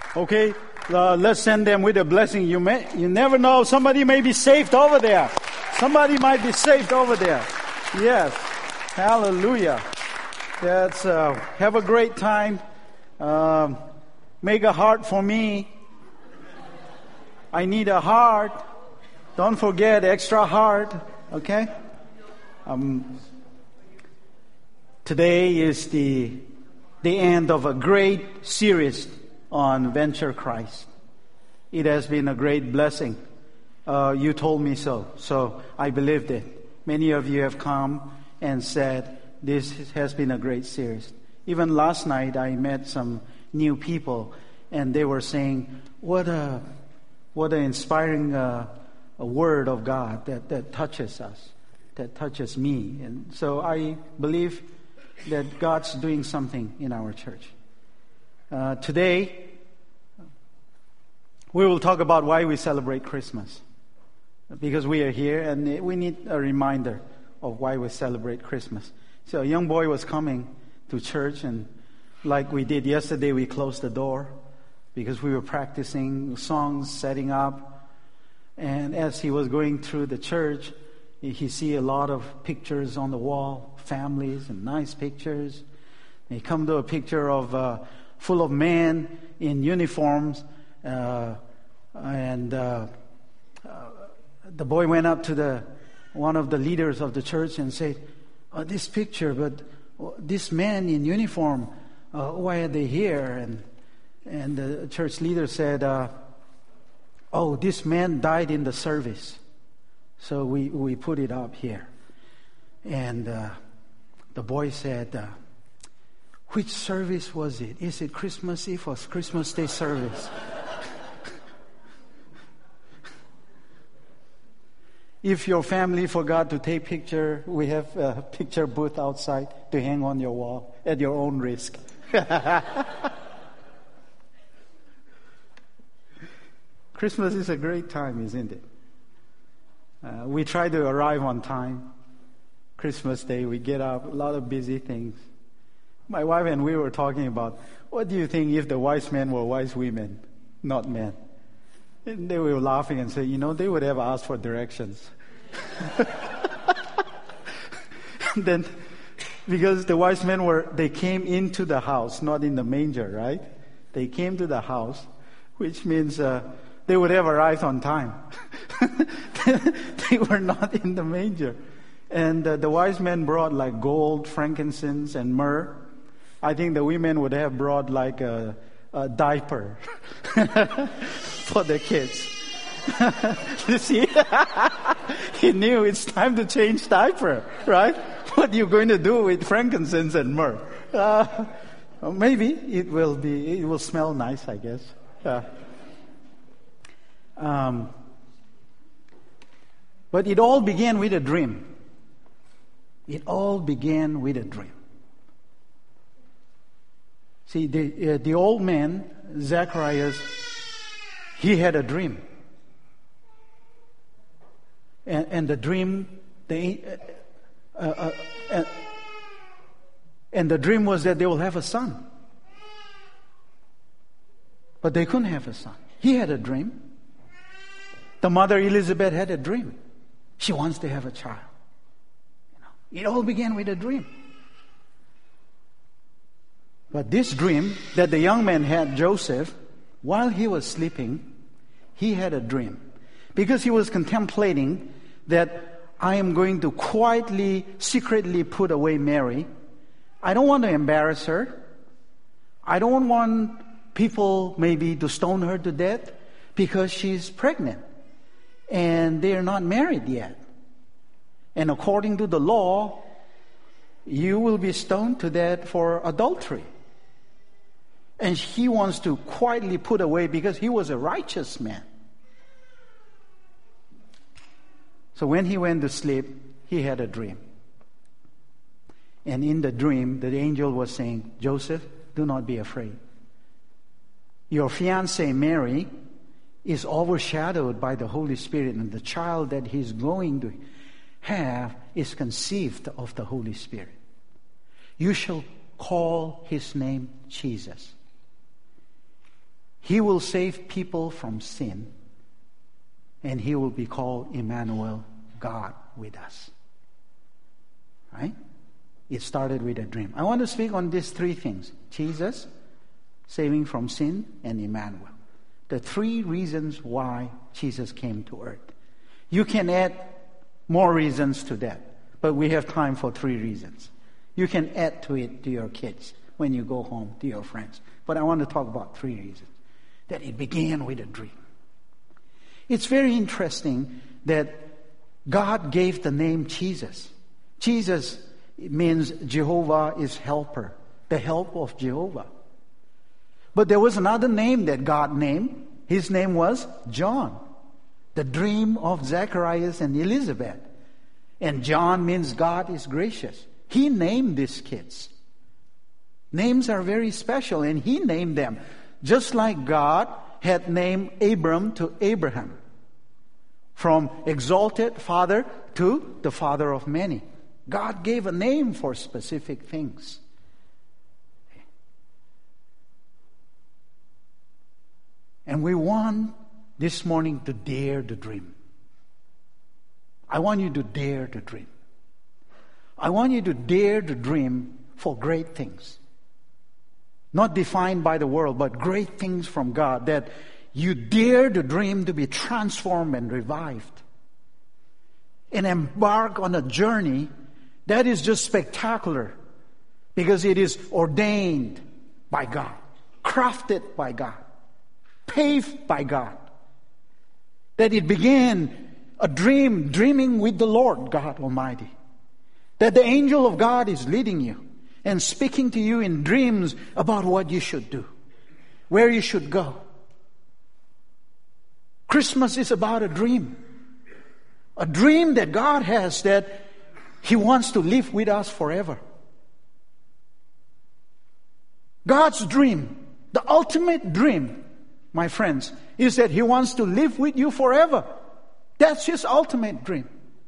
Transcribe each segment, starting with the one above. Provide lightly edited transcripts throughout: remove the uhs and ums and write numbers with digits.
Okay, let's send them with a blessing. You never know. Somebody may be saved over there. Somebody might be saved over there. Yes. Hallelujah. That's, have a great time. Make a heart for me. I need a heart. Don't forget extra heart. Okay? Today is the end of a great series on Venture Christ. It has been a great blessing. You told me so I believed it. Many of you have come and said this has been a great series. Even last night I met some new people and they were saying, what an inspiring a word of God that touches us, that touches me. And so I believe that God's doing something in our church. Today, we will talk about why we celebrate Christmas. Because we are here and we need a reminder of why we celebrate Christmas. So a young boy was coming to church, and like we did yesterday, we closed the door because we were practicing songs, setting up. And as he was going through the church, he see a lot of pictures on the wall, families and nice pictures. He come to a picture of full of men in uniforms, and the boy went up to one of the leaders of the church and said, "This picture, but this man in uniform, why are they here?" And the church leader said, "Oh, this man died in the service, so we put it up here." And the boy said, "Which service was it? Is it Christmas Eve or Christmas Day service?" If your family forgot to take picture, we have a picture booth outside to hang on your wall at your own risk. Christmas is a great time, isn't it? We try to arrive on time. Christmas Day, we get up, a lot of busy things. My wife and we were talking about, what do you think if the wise men were wise women, not men? And they were laughing and saying, they would have asked for directions. Then, because the wise men they came into the house, not in the manger, right? They came to the house, which means they would have arrived on time. They were not in the manger. And the wise men brought like gold, frankincense, and myrrh. I think the women would have brought like a diaper for the kids. You see? He knew it's time to change diaper, right? What are you going to do with frankincense and myrrh? Maybe it will smell nice, I guess. But it all began with a dream. It all began with a dream. See, the old man, Zacharias, he had a dream. And the dream, and the dream was that they will have a son. But they couldn't have a son. He had a dream. The mother Elizabeth had a dream. She wants to have a child. It all began with a dream. But this dream that the young man had, Joseph, while he was sleeping, he had a dream. Because he was contemplating that I am going to quietly, secretly put away Mary. I don't want to embarrass her. I don't want people maybe to stone her to death because she's pregnant. And they are not married yet. And according to the law, you will be stoned to death for adultery. And he wants to quietly put away because he was a righteous man. So when he went to sleep, he had a dream. And in the dream, the angel was saying, Joseph, do not be afraid. Your fiancée Mary is overshadowed by the Holy Spirit, and the child that he's going to have is conceived of the Holy Spirit. You shall call his name Jesus. He will save people from sin, and He will be called Emmanuel, God with us. Right? It started with a dream. I want to speak on these three things: Jesus, saving from sin, and Emmanuel. The three reasons why Jesus came to earth. You can add more reasons to that, but we have time for three reasons. You can add to it to your kids when you go home, to your friends. But I want to talk about three reasons. That it began with a dream. It's very interesting that God gave the name Jesus. Jesus means Jehovah is helper, the help of Jehovah. But there was another name that God named. His name was John, the dream of Zacharias and Elizabeth. And John means God is gracious. He named these kids. Names are very special, and He named them just like God had named Abram to Abraham, from exalted father to the father of many. God gave a name for specific things. And we want this morning to dare to dream. I want you to dare to dream. I want you to dare to dream for great things. Not defined by the world, but great things from God, that you dare to dream to be transformed and revived. And embark on a journey that is just spectacular, because it is ordained by God, crafted by God, paved by God. That it began a dreaming with the Lord God Almighty. That the angel of God is leading you and speaking to you in dreams about what you should do, where you should go. Christmas is about a dream that God has, that He wants to live with us forever. God's dream, the ultimate dream, my friends, is that He wants to live with you forever. That's His ultimate dream.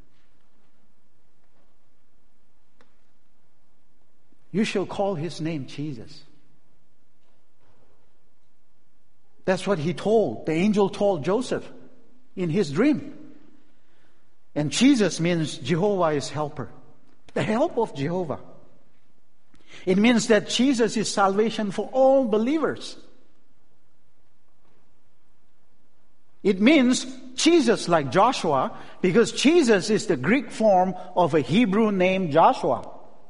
You shall call His name Jesus. That's what the angel told Joseph in his dream. And Jesus means Jehovah is helper, the help of Jehovah. It means that Jesus is salvation for all believers. It means Jesus like Joshua, because Jesus is the Greek form of a Hebrew name Joshua.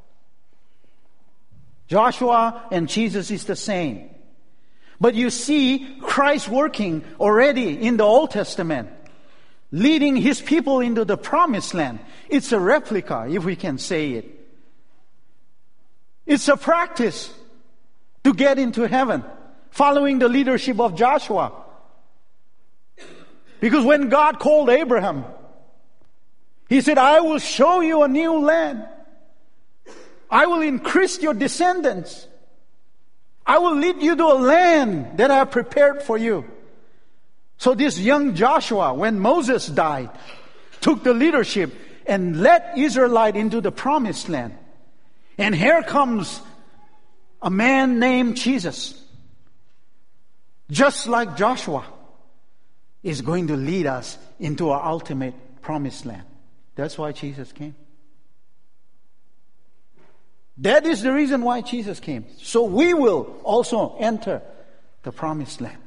Joshua and Jesus is the same. But you see Christ working already in the Old Testament, leading His people into the promised land. It's a replica, if we can say it. It's a practice to get into heaven, following the leadership of Joshua. Because when God called Abraham, He said, I will show you a new land. I will increase your descendants. I will lead you to a land that I have prepared for you. So this young Joshua, when Moses died, took the leadership and led Israelite into the promised land. And here comes a man named Jesus, just like Joshua, is going to lead us into our ultimate promised land. That's why Jesus came. That is the reason why Jesus came. So we will also enter the promised land.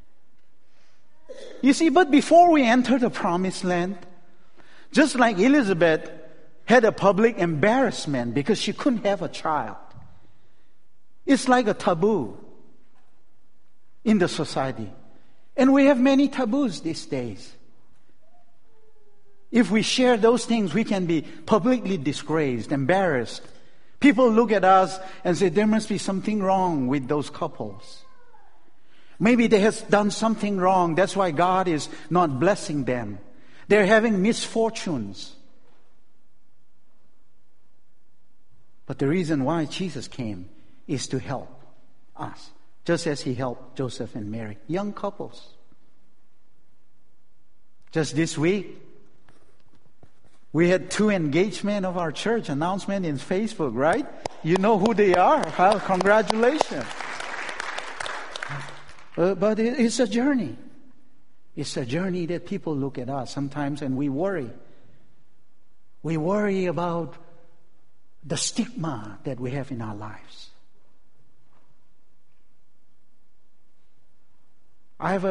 You see, but before we enter the promised land, just like Elizabeth had a public embarrassment because she couldn't have a child. It's like a taboo in the society. And we have many taboos these days. If we share those things, we can be publicly disgraced, embarrassed. People look at us and say, there must be something wrong with those couples. Maybe they have done something wrong. That's why God is not blessing them. They're having misfortunes. But the reason why Jesus came is to help us, just as He helped Joseph and Mary, young couples. Just this week, we had 2 engagements of our church announcement in Facebook, right? You know who they are. Well, congratulations. But it's a journey. It's a journey that people look at us sometimes and we worry. We worry about the stigma that we have in our lives. I have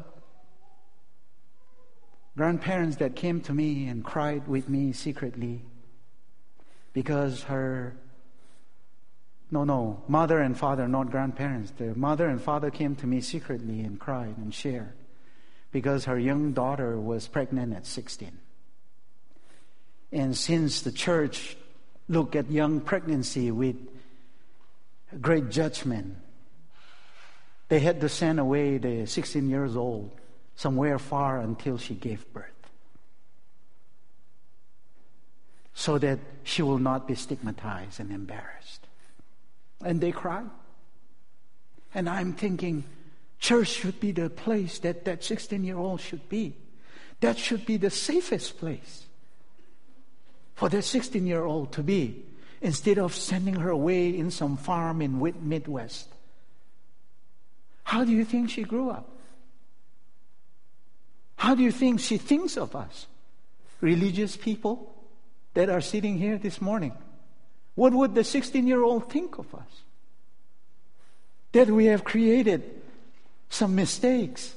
grandparents that came to me and cried with me secretly because mother and father, not grandparents. The mother and father came to me secretly and cried and shared because her young daughter was pregnant at 16. And since the church looked at young pregnancy with great judgment, they had to send away the 16 years old somewhere far until she gave birth, so that she will not be stigmatized and embarrassed. And they cried. And I'm thinking, church should be the place that 16-year-old should be. That should be the safest place for that 16-year-old to be, instead of sending her away in some farm in Midwest. How do you think she grew up? How do you think she thinks of us? Religious people that are sitting here this morning. What would the 16-year-old think of us? That we have created some mistakes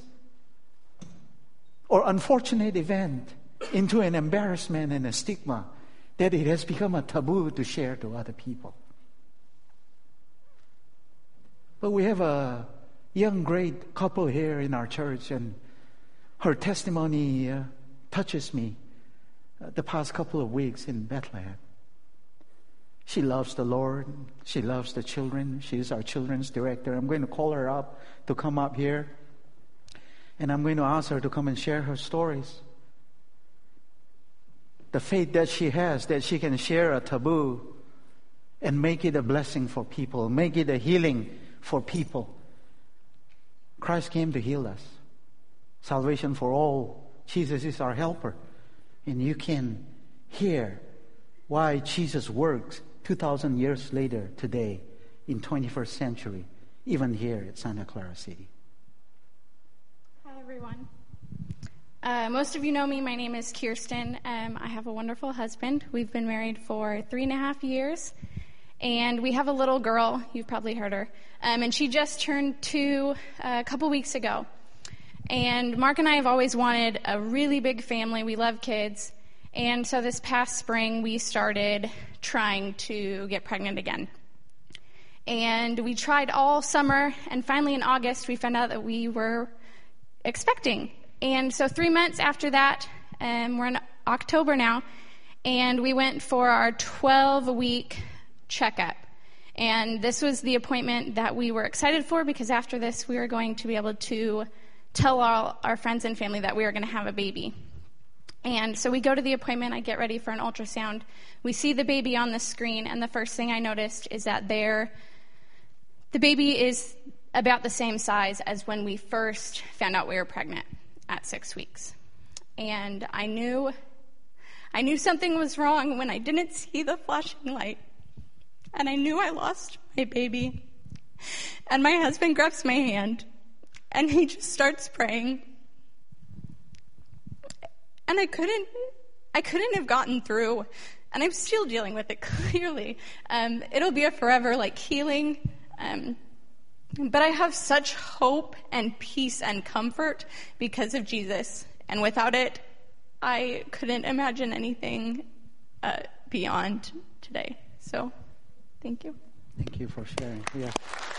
or unfortunate event into an embarrassment and a stigma, that it has become a taboo to share to other people. But we have a young great couple here in our church, and her testimony touches me the past couple of weeks in Bethlehem. She loves the Lord. She loves the children. She's our children's director. I'm going to call her up to come up here, and I'm going to ask her to come and share her stories. The faith that she has, that she can share a taboo and make it a blessing for people, make it a healing for people. Christ came to heal us. Salvation for all. Jesus is our helper. And you can hear why Jesus works 2,000 years later today in 21st century, even here at Santa Clara City. Hi, everyone. Most of you know me. My name is Kirsten. I have a wonderful husband. We've been married for 3.5 years. And we have a little girl. You've probably heard her. And she just turned 2 a couple weeks ago. And Mark and I have always wanted a really big family. We love kids. And so this past spring, we started trying to get pregnant again. And we tried all summer. And finally in August, we found out that we were expecting. And so 3 months after that, we're in October now, and we went for our 12-week checkup. And this was the appointment that we were excited for, because after this we were going to be able to tell all our friends and family that we were going to have a baby. And so we go to the appointment. I get ready for an ultrasound. We see the baby on the screen, and the first thing I noticed is that the baby is about the same size as when we first found out we were pregnant at 6 weeks. And I knew something was wrong when I didn't see the flashing light. And I knew I lost my baby. And my husband grabs my hand, and he just starts praying. And I couldn't have gotten through, and I'm still dealing with it, clearly. It'll be a forever, healing. But I have such hope and peace and comfort because of Jesus. And without it, I couldn't imagine anything beyond today. So, thank you. Thank you for sharing. Yeah.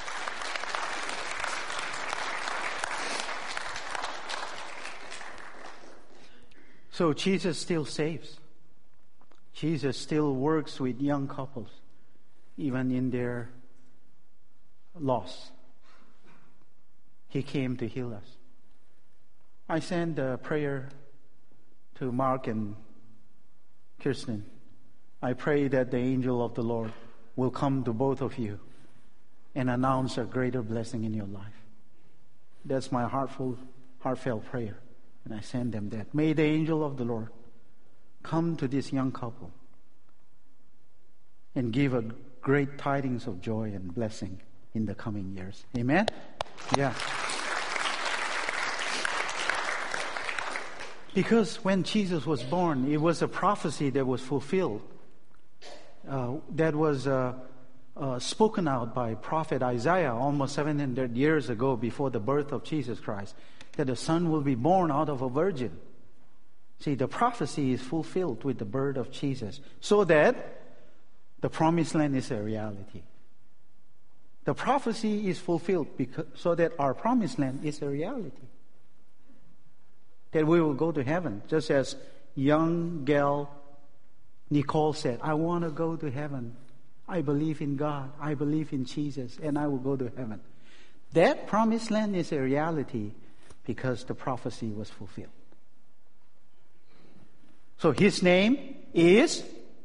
So Jesus still saves. Jesus still works with young couples, even in their loss. He came to heal us. I send a prayer to Mark and Kirsten. I pray that the angel of the Lord will come to both of you and announce a greater blessing in your life. That's my heartfelt prayer, and I send them that. May the angel of the Lord come to this young couple and give a great tidings of joy and blessing in the coming years. Amen? Yeah. Because when Jesus was born, it was a prophecy that was fulfilled. That was spoken out by prophet Isaiah almost 700 years ago before the birth of Jesus Christ, that the Son will be born out of a virgin. See, the prophecy is fulfilled with the birth of Jesus, so that the promised land is a reality. The prophecy is fulfilled so that our promised land is a reality. That we will go to heaven, just as young gal Nicole said, I want to go to heaven. I believe in God. I believe in Jesus, and I will go to heaven. That promised land is a reality because the prophecy was fulfilled. So his name is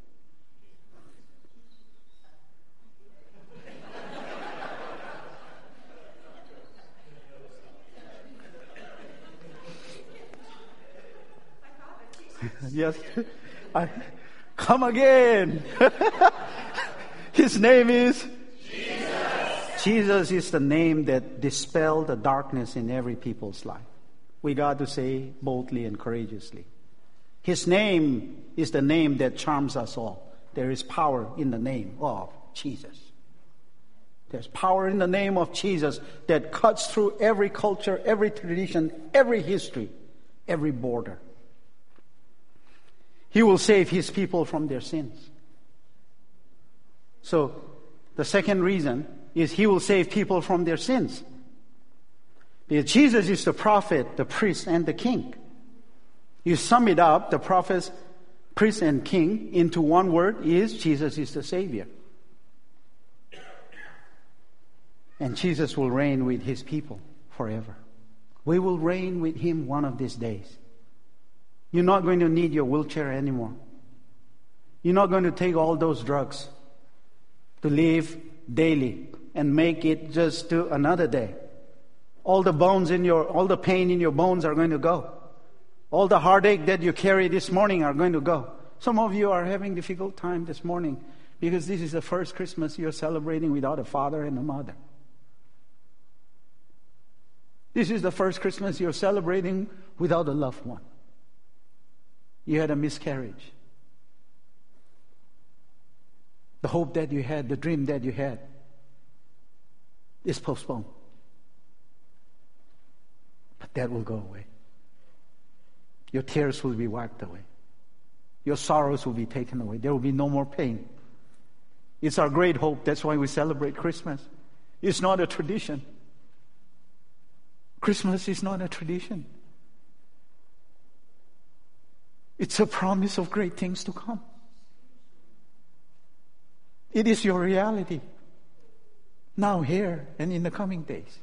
yes. Come again. His name is Jesus. Jesus is the name that dispels the darkness in every people's life. We got to say boldly and courageously. His name is the name that charms us all. There is power in the name of Jesus. There's power in the name of Jesus that cuts through every culture, every tradition, every history, every border. He will save his people from their sins. So, the second reason is he will save people from their sins. Because Jesus is the prophet, the priest, and the king. You sum it up, the prophet, priest, and king, into one word is Jesus is the Savior. And Jesus will reign with his people forever. We will reign with him one of these days. You're not going to need your wheelchair anymore. You're not going to take all those drugs to live daily and make it just to another day. All the pain in your bones are going to go. All the heartache that you carry this morning are going to go. Some of you are having a difficult time this morning because this is the first Christmas you're celebrating without a father and a mother. This is the first Christmas you're celebrating without a loved one. You had a miscarriage. The hope that you had, the dream that you had, is postponed. But that will go away. Your tears will be wiped away. Your sorrows will be taken away. There will be no more pain. It's our great hope. That's why we celebrate Christmas. It's not a tradition. Christmas is not a tradition. It's a promise of great things to come. It is your reality. Now, here, and in the coming days.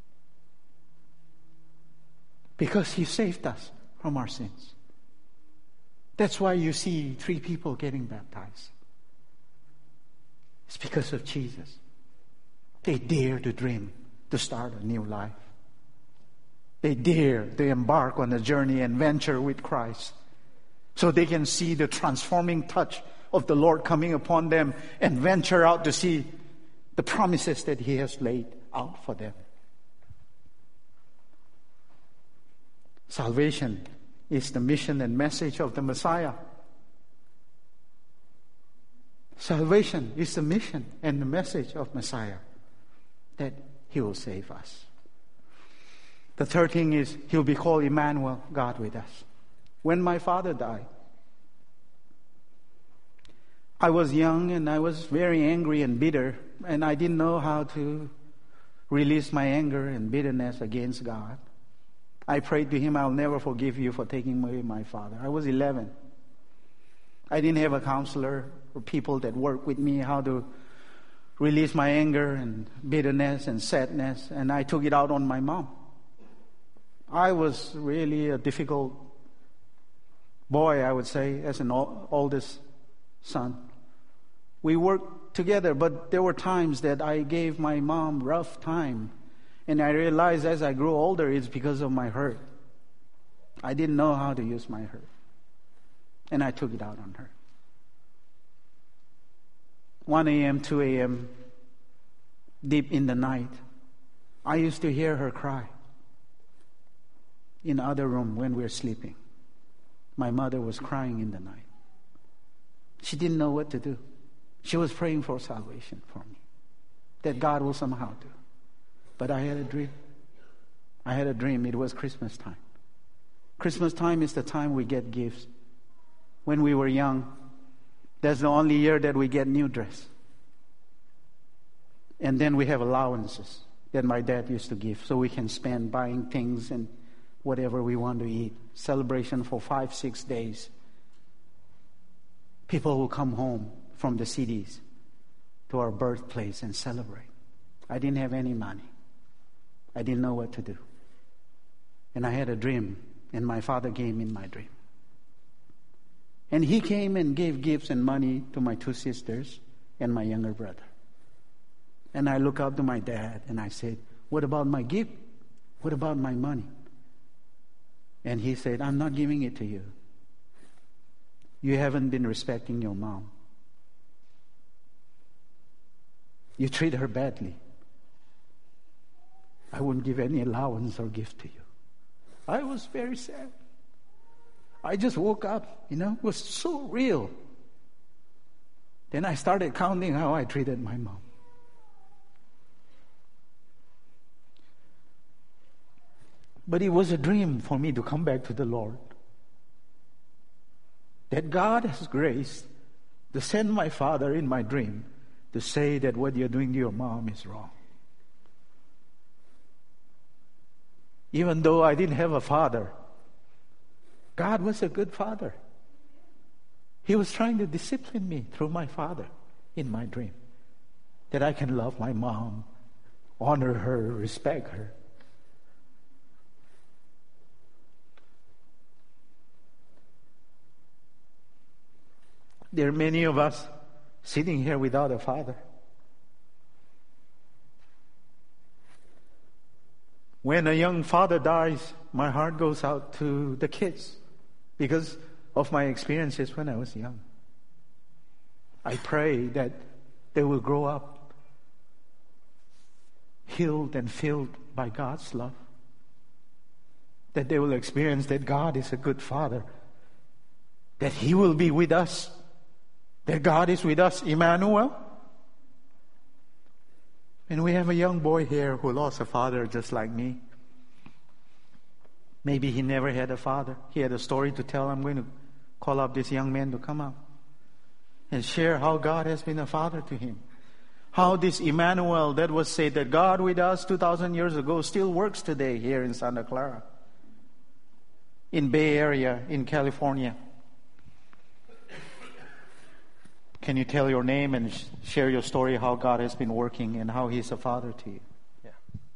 Because he saved us from our sins. That's why you see 3 people getting baptized. It's because of Jesus. They dare to dream to start a new life. They dare to embark on a journey and venture with Christ, so they can see the transforming touch of the Lord coming upon them and venture out to see the promises that he has laid out for them. Salvation is the mission and message of the Messiah. Salvation is the mission and the message of Messiah, that he will save us. The third thing is he'll be called Emmanuel, God with us. When my father died, I was young and I was very angry and bitter, and I didn't know how to release my anger and bitterness against God. I prayed to him, I'll never forgive you for taking away my father. I was 11. I didn't have a counselor or people that worked with me how to release my anger and bitterness and sadness, and I took it out on my mom. I was really a difficult boy, I would say, as an oldest son. We worked together, but there were times that I gave my mom rough time. And I realized as I grew older, it's because of my hurt. I didn't know how to use my hurt. And I took it out on her. 1 a.m., 2 a.m., deep in the night, I used to hear her cry in the other room when we were sleeping. my mother was crying in the night. She didn't know what to do. She was praying for salvation for me, that God will somehow do. But I had a dream. I had a dream. It was Christmas time. Christmas time is the time we get gifts. When we were young, that's the only year that we get new dress. And then we have allowances that my dad used to give, so we can spend buying things and whatever we want to eat. Celebration for 5-6 days. People will come home from the cities to our birthplace and celebrate. I didn't have any money. I didn't know what to do. And I had a dream, and my father came in my dream. And he came and gave gifts and money to my 2 sisters and my younger brother. And I looked up to my dad and I said, what about my gift? What about my money? And he said, I'm not giving it to you. You haven't been respecting your mom. You treat her badly. I wouldn't give any allowance or gift to you. I was very sad. I just woke up, it was so real. Then I started counting how I treated my mom. But it was a dream for me to come back to the Lord. That God has grace to send my father in my dream to say that what you're doing to your mom is wrong. Even though I didn't have a father, God was a good father. He was trying to discipline me through my father in my dream. That I can love my mom, honor her, respect her. There are many of us sitting here without a father. When a young father dies, my heart goes out to the kids because of my experiences when I was young. I pray that they will grow up healed and filled by God's love. That they will experience that God is a good father. That He will be with us. That God is with us, Emmanuel. And we have a young boy here who lost a father just like me. Maybe he never had a father. He had a story to tell. I'm going to call up this young man to come up and share how God has been a father to him. How this Emmanuel that was said that God with us 2,000 years ago still works today here in Santa Clara, in Bay Area, in California. Can you tell your name and share your story, how God has been working and how He's a father to you? Yeah.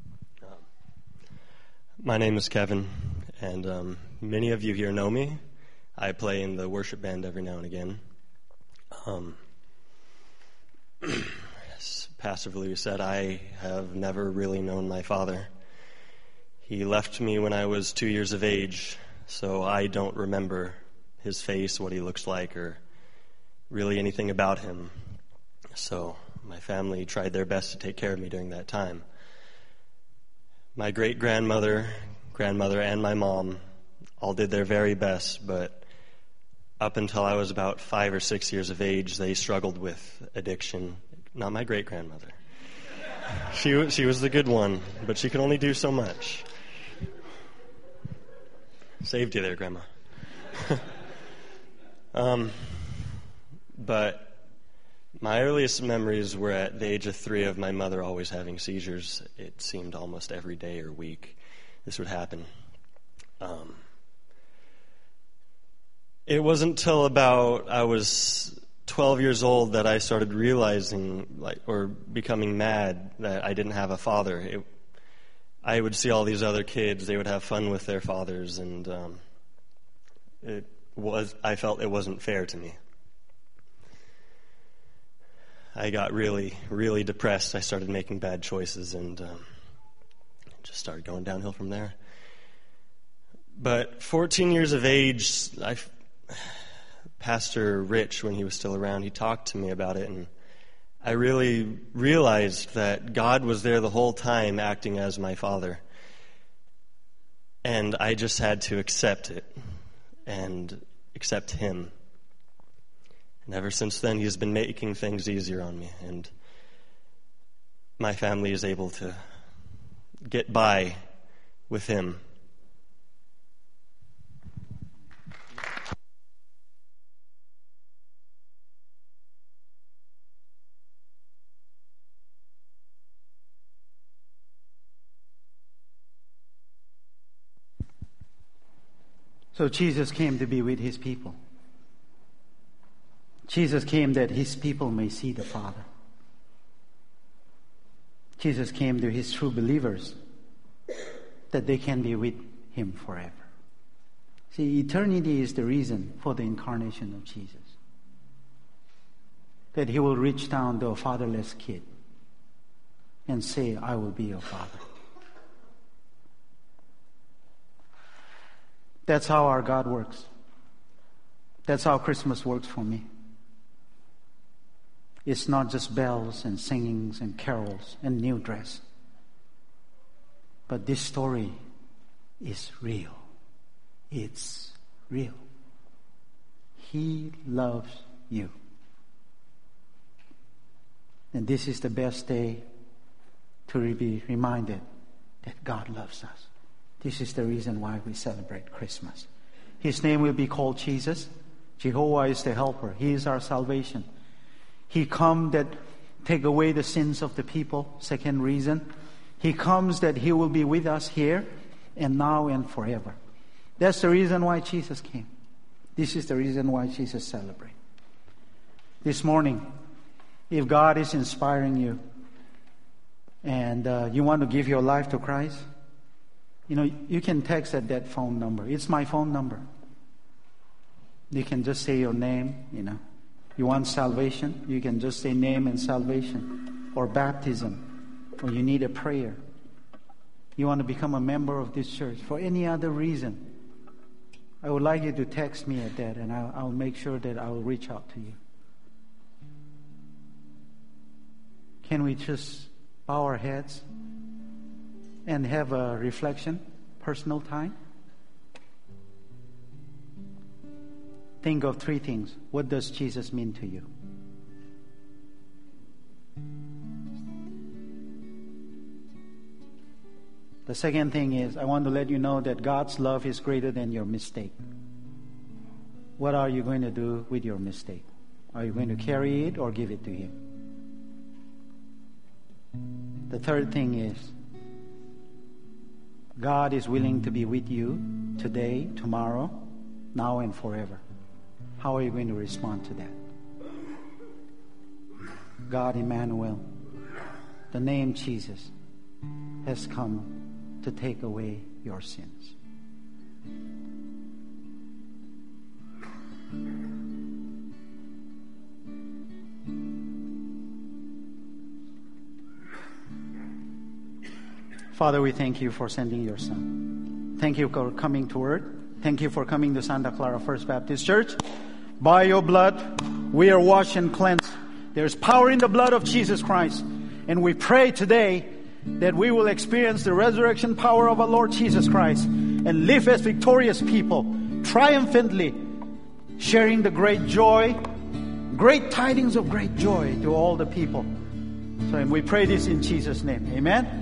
My name is Kevin, and many of you here know me. I play in the worship band every now and again. As Pastor Valu said, I have never really known my father. He left me when I was 2 years of age, so I don't remember his face, what he looks like, or really anything about him. So my family tried their best to take care of me during that time. My great-grandmother, grandmother, and my mom all did their very best, but up until I was about 5 or 6 years of age, they struggled with addiction. Not my great-grandmother. She was the good one, but she could only do so much. Saved you there, Grandma. But my earliest memories were at the age of 3 of my mother always having seizures. It seemed almost every day or week this would happen. It wasn't until about I was 12 years old that I started realizing, or becoming mad that I didn't have a father. I would see all these other kids; they would have fun with their fathers, and I felt it wasn't fair to me. I got really, really depressed. I started making bad choices and just started going downhill from there. But 14 years of age, Pastor Rich, when he was still around, he talked to me about it, and I really realized that God was there the whole time acting as my father. And I just had to accept it. And except him. And ever since then, he's been making things easier on me, and my family is able to get by with him. So Jesus came to be with his people. Jesus came that his people may see the Father. Jesus came to his true believers that they can be with him forever. See, eternity is the reason for the incarnation of Jesus. That he will reach down to a fatherless kid and say, I will be your father. That's how our God works. That's how Christmas works for me. It's not just bells and singings and carols and new dress. But this story is real. It's real. He loves you. And this is the best day to be reminded that God loves us. This is the reason why we celebrate Christmas. His name will be called Jesus. Jehovah is the helper. He is our salvation. He comes that take away the sins of the people. Second reason. He comes that he will be with us here and now and forever. That's the reason why Jesus came. This is the reason why Jesus celebrates. This morning, if God is inspiring you and you want to give your life to Christ, you can text at that phone number. It's my phone number. You can just say your name, You want salvation? You can just say name and salvation. Or baptism. Or you need a prayer. You want to become a member of this church. For any other reason, I would like you to text me at that, and I'll make sure that I will reach out to you. Can we just bow our heads and have a reflection, personal time? Think of three things. What does Jesus mean to you? The second thing is, I want to let you know that God's love is greater than your mistake. What are you going to do with your mistake? Are you going to carry it or give it to Him? The third thing is, God is willing to be with you today, tomorrow, now and forever. How are you going to respond to that? God Emmanuel, the name Jesus, has come to take away your sins. Father, we thank you for sending your Son. Thank you for coming to earth. Thank you for coming to Santa Clara First Baptist Church. By your blood, we are washed and cleansed. There's power in the blood of Jesus Christ. And we pray today that we will experience the resurrection power of our Lord Jesus Christ and live as victorious people, triumphantly sharing the great joy, great tidings of great joy to all the people. So, and we pray this in Jesus' name. Amen.